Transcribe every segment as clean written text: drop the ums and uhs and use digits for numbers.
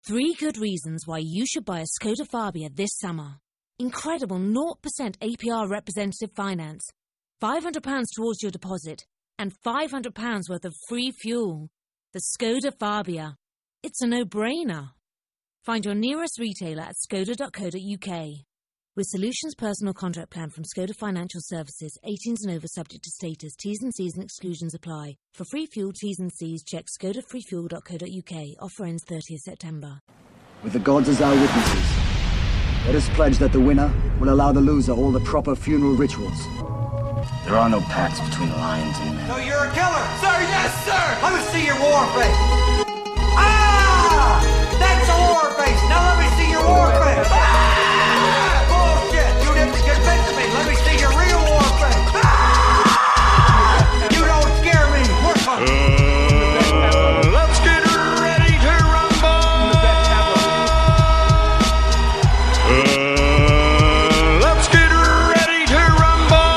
3 good reasons why you should buy a Skoda Fabia this summer. Incredible 0% APR representative finance, £500 towards your deposit, and £500 worth of free fuel. The Skoda Fabia. It's a no-brainer. Find your nearest retailer at skoda.co.uk. With Solutions Personal Contract Plan from Skoda Financial Services, 18s and over subject to status, T's and C's and exclusions apply. For free fuel, T's and C's, check skodafreefuel.co.uk. Offer ends 30th September. With the gods as our witnesses, let us pledge that the winner will allow the loser all the proper funeral rituals. There are no pacts between lions and men. So you're a killer? Sir, yes, sir! Let me see your war face. Ah! That's a war face! Now let me see your war face! Ah! Bullshit! You didn't convince me! Let me see your real war face! Ah! You don't scare me! Work on it! Let's get ready to rumble! Let's get ready to rumble!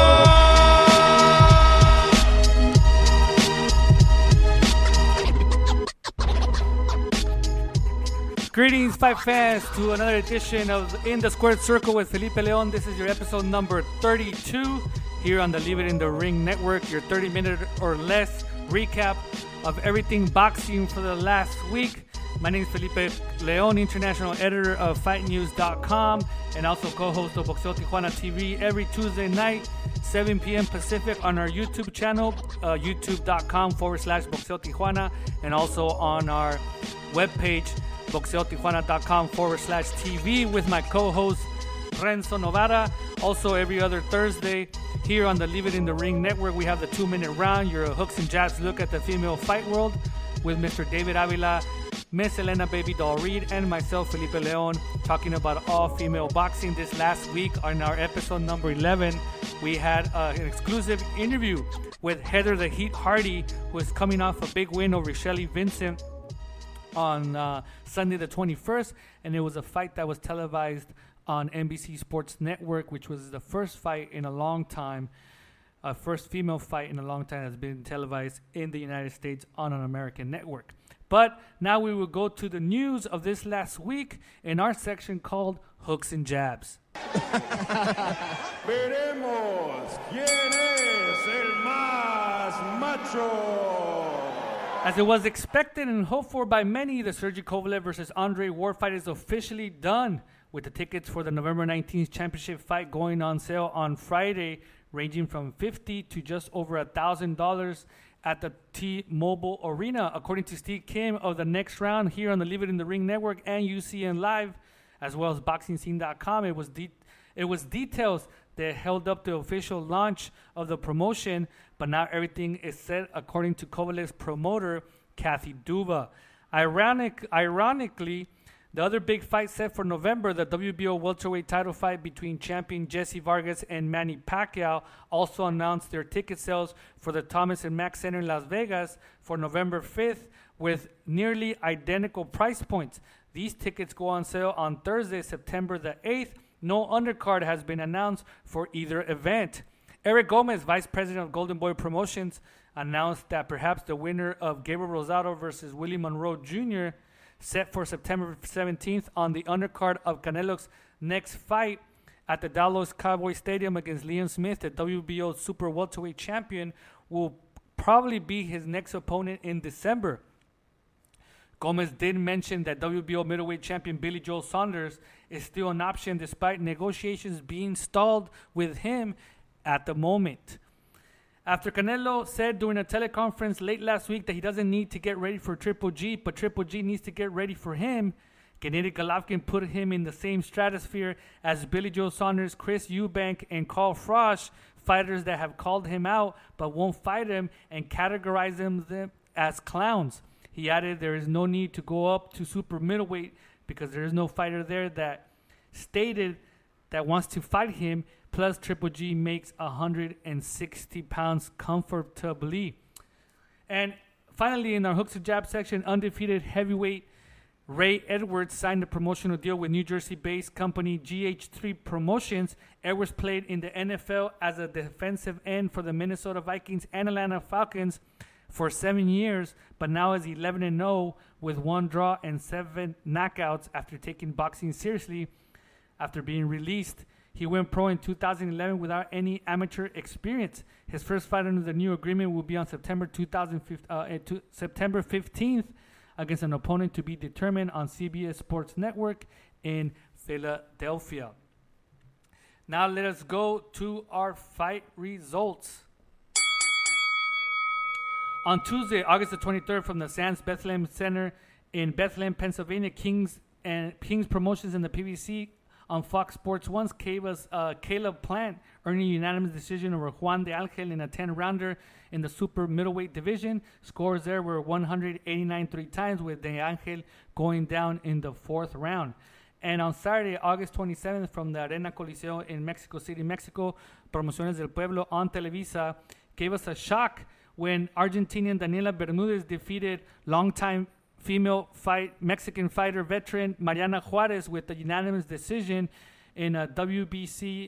Greetings, fight fans, to another edition of In the Squared Circle with Felipe Leon. This is your episode number 32 here on the Leave It in the Ring Network, your 30-minute or less recap of everything boxing for the last week. My name is Felipe Leon, international editor of FightNews.com and also co-host of Boxeo Tijuana TV every Tuesday night, 7 p.m. Pacific on our YouTube channel, youtube.com/Boxeo Tijuana, and also on our webpage, boxeotijuana.com/TV, with my co-host Renzo Novara. Also every other Thursday here on the Leave It in the Ring Network, we have the 2-minute round, your hooks and jabs look at the female fight world with Mr. David Avila, Miss Elena Baby Doll Reed, and myself, Felipe Leon, talking about all female boxing. This last week on our episode number 11, we had an exclusive interview with Heather the Heat Hardy, who is coming off a big win over Shelly Vincent on Sunday the 21st, and it was a fight that was televised on NBC Sports Network, which was the first fight in a long time, first female fight in a long time that's been televised in the United States on an American network. But now we will go to the news of this last week in our section called Hooks and Jabs. Veremos quién es el más macho. As it was expected and hoped for by many, the Sergey Kovalev versus Andre Ward fight is officially done, with the tickets for the November 19th championship fight going on sale on Friday, ranging from $50 to just over $1,000 at the T-Mobile Arena. According to Steve Kim of the Next Round here on the Leave It in the Ring Network and UCN Live, as well as BoxingScene.com, it was details that held up the official launch of the promotion, but now everything is set according to Kovalev's promoter, Kathy Duva. Ironically, the other big fight set for November, the WBO welterweight title fight between champion Jesse Vargas and Manny Pacquiao, also announced their ticket sales for the Thomas and Mack Center in Las Vegas for November 5th with nearly identical price points. These tickets go on sale on Thursday, September the 8th. No undercard has been announced for either event. Eric Gomez, vice president of Golden Boy Promotions, announced that perhaps the winner of Gabriel Rosado versus Willie Monroe Jr., set for September 17th on the undercard of Canelo's next fight at the Dallas Cowboy Stadium against Liam Smith, the WBO super welterweight champion, will probably be his next opponent in December. Gomez did mention that WBO middleweight champion Billy Joe Saunders is still an option despite negotiations being stalled with him at the moment. After Canelo said during a teleconference late last week that he doesn't need to get ready for Triple G, but Triple G needs to get ready for him, Gennady Golovkin put him in the same stratosphere as Billy Joe Saunders, Chris Eubank, and Carl Froch, fighters that have called him out but won't fight him, and categorize them as clowns. He added there is no need to go up to super middleweight because there is no fighter there that stated that wants to fight him. Plus, Triple G makes 160 pounds comfortably. And finally, in our Hooks and Jabs section, undefeated heavyweight Ray Edwards signed a promotional deal with New Jersey-based company GH3 Promotions. Edwards played in the NFL as a defensive end for the Minnesota Vikings and Atlanta Falcons, for 7 years, but now is 11-0 with 1 draw and 7 knockouts after taking boxing seriously after being released. He went pro in 2011 without any amateur experience. His first fight under the new agreement will be on September 15th against an opponent to be determined on CBS Sports Network in Philadelphia. Now let us go to our fight results. On Tuesday, August the 23rd, from the Sands Bethlehem Center in Bethlehem, Pennsylvania, Kings Promotions and the PBC on Fox Sports 1 gave us Caleb Plant earning a unanimous decision over Juan de Angel in a 10-rounder in the super middleweight division. Scores there were 189 3 times, with de Angel going down in the 4th round. And on Saturday, August 27th, from the Arena Coliseo in Mexico City, Mexico, Promociones del Pueblo on Televisa gave us a shock when Argentinian Daniela Bermudez defeated longtime female Mexican fighter veteran Mariana Juarez with a unanimous decision in a WBC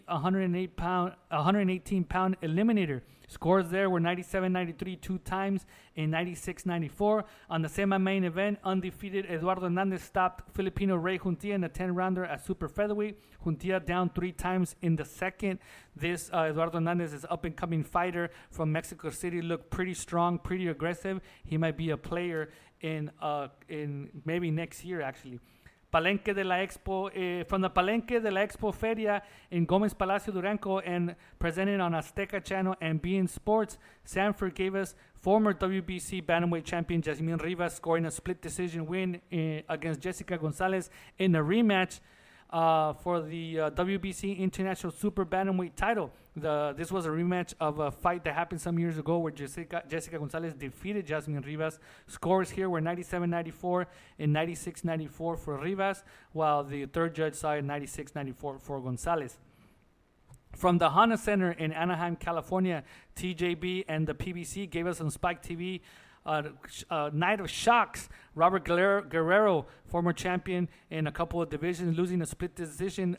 118-pound eliminator. Scores there were 97-93 2 times and 96-94. On the semi-main event, undefeated Eduardo Hernandez stopped Filipino Ray Juntia in a 10-rounder at super featherweight. Juntia down 3 times in the second. This Eduardo Hernandez is up-and-coming fighter from Mexico City. Looked pretty strong, pretty aggressive. He might be a player in maybe next year, actually. Palenque de la Expo, from the Palenque de la Expo Feria in Gomez Palacio Durango and presented on Azteca Channel and beIN Sports, Sanford gave us former WBC bantamweight champion Jasmine Rivas scoring a split decision win against Jessica Gonzalez in a rematch for the WBC International Super Bantamweight title. This was a rematch of a fight that happened some years ago where Jessica Gonzalez defeated Jasmine Rivas. Scores here were 97-94 and 96-94 for Rivas, while the third judge saw it 96-94 for Gonzalez. From the Honda Center in Anaheim, California, TJB and the PBC gave us on Spike TV night of shocks. Robert Guerrero, former champion in a couple of divisions, losing a split decision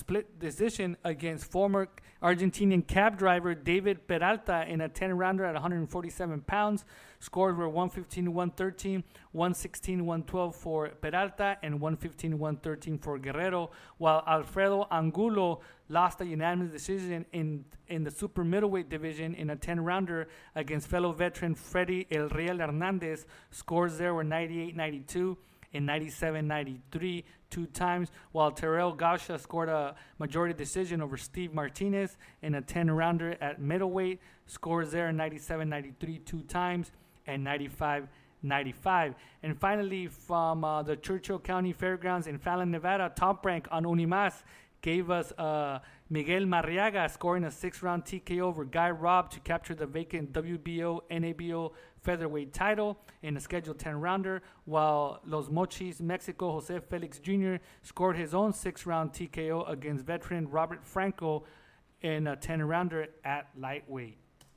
against former Argentinian cab driver David Peralta in a 10-rounder at 147 pounds. Scores were 115-113, 116-112 for Peralta, and 115-113 for Guerrero, while Alfredo Angulo lost a unanimous decision in the super middleweight division in a 10-rounder against fellow veteran Freddy El Riel Hernandez. Scores there were 98-92 and 97-93 2 times, while Terrell Gausha scored a majority decision over Steve Martinez in a 10-rounder at middleweight. Scores there 97-93 2 times and 95-95. And finally, from the Churchill County Fairgrounds in Fallon, Nevada, Top Rank on Unimas gave us Miguel Marriaga scoring a 6-round TKO over Guy Robb to capture the vacant WBO NABO featherweight title in a scheduled 10-rounder, while Los Mochis, Mexico, Jose Felix Jr. scored his own 6-round TKO against veteran Robert Franco in a 10-rounder at lightweight.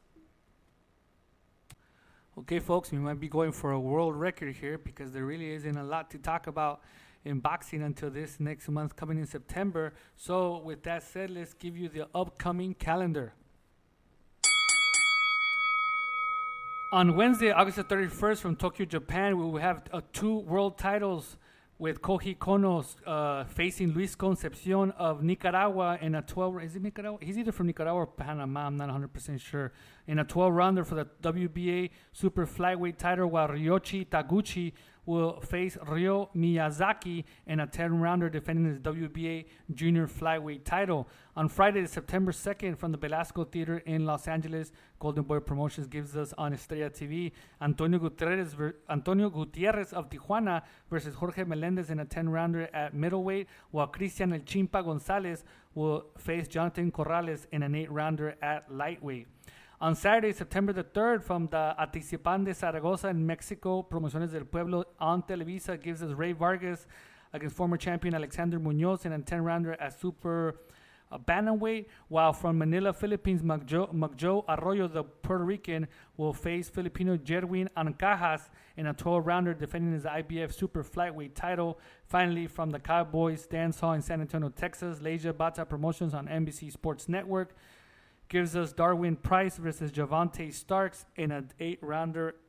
Okay, folks, we might be going for a world record here because there really isn't a lot to talk about in boxing until this next month coming in September. So with that said, let's give you the upcoming calendar. On Wednesday, August the 31st, from Tokyo, Japan, we will have 2 world titles with Koji Kono facing Luis Concepcion of Nicaragua in a 12. Is it Nicaragua? He's either from Nicaragua or Panama. I'm not 100% sure. In a 12-rounder for the WBA super flyweight title, while Ryoichi Taguchi will face Ryo Miyazaki in a 10-rounder defending his WBA junior flyweight title. On Friday, September 2nd, from the Velasco Theater in Los Angeles, Golden Boy Promotions gives us on Estrella TV Antonio Gutierrez of Tijuana versus Jorge Melendez in a 10-rounder at middleweight, while Cristian El Chimpa Gonzalez will face Jonathan Corrales in an 8-rounder at lightweight. On Saturday, September the 3rd, from the Atizapán de Zaragoza in Mexico, Promociones del Pueblo on Televisa gives us Ray Vargas against former champion Alexander Munoz in a 10-rounder at super bantamweight, while from Manila, Philippines, Magjo Arroyo, the Puerto Rican, will face Filipino Jerwin Ancajas in a 12-rounder defending his IBF super flyweight title. Finally, from the Cowboys Dance Hall in San Antonio, Texas, Leija Bata Promotions on NBC Sports Network gives us Darwin Price versus Javante Starks in an 8-rounder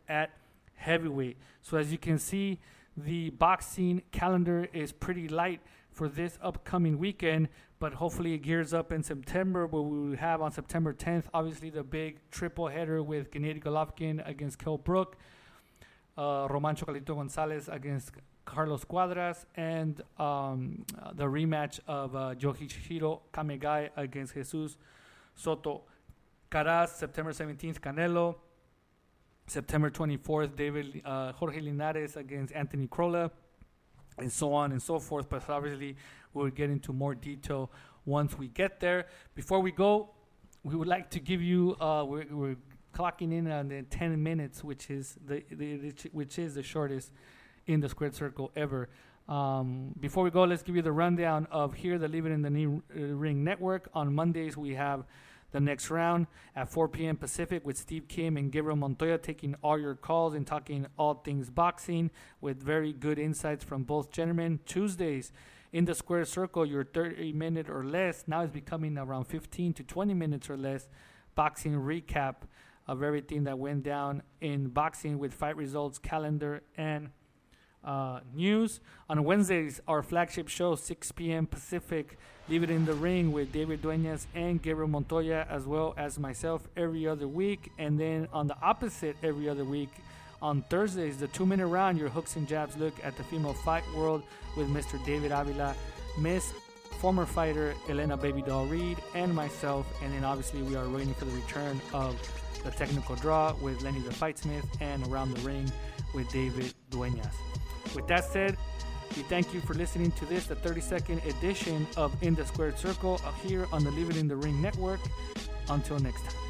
at heavyweight. So as you can see, the boxing calendar is pretty light for this upcoming weekend, but hopefully it gears up in September, where we will have on September 10th, obviously the big triple header with Gennady Golovkin against Kell Brook, Roman Chocolatito Gonzalez against Carlos Cuadras, and the rematch of Yoshihiro Kamegai against Jesus Soto Caraz. September 17th, Canelo. September 24th, Jorge Linares against Anthony Crolla, and so on and so forth. But obviously, we'll get into more detail once we get there. Before we go, we would like to give you, we're clocking in on the 10 minutes, which is the shortest in the Squared Circle ever. Before we go, let's give you the rundown of here, the Leave It in the Ring Network. On Mondays, we have the next round at 4 p.m. Pacific with Steve Kim and Gabriel Montoya taking all your calls and talking all things boxing with very good insights from both gentlemen. Tuesdays in the Square Circle, your 30-minute or less, now is becoming around 15 to 20 minutes or less, boxing recap of everything that went down in boxing with fight results, calendar, and news. On Wednesdays, our flagship show, 6 p.m. Pacific, Leave It in the Ring with David Duenas and Gabriel Montoya, as well as myself every other week. And then on the opposite every other week, on Thursdays, the 2-minute round, your hooks and jabs look at the female fight world with Mr. David Avila, Miss former fighter Elena Baby Doll Reed, and myself. And then obviously we are waiting for the return of the technical draw with Lenny the Fightsmith and Around the Ring with David Duenas. With that said, we thank you for listening to this, the 32nd edition of In the Squared Circle here on the Leave It in the Ring Network. Until next time.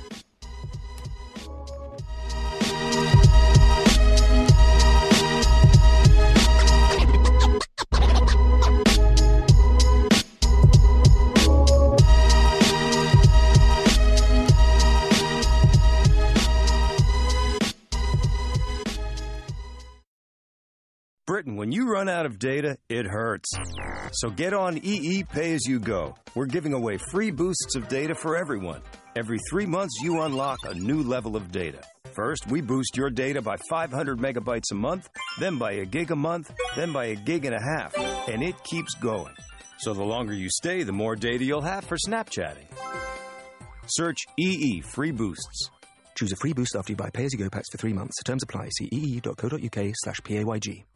Britain, when you run out of data, it hurts. So get on EE Pay As You Go. We're giving away free boosts of data for everyone. Every 3 months, you unlock a new level of data. First, we boost your data by 500 megabytes a month, then by a gig a month, then by a gig and a half, and it keeps going. So the longer you stay, the more data you'll have for Snapchatting. Search EE Free Boosts. Choose a free boost after you buy pay-as-you-go packs for 3 months. Terms apply. See ee.co.uk/PAYG.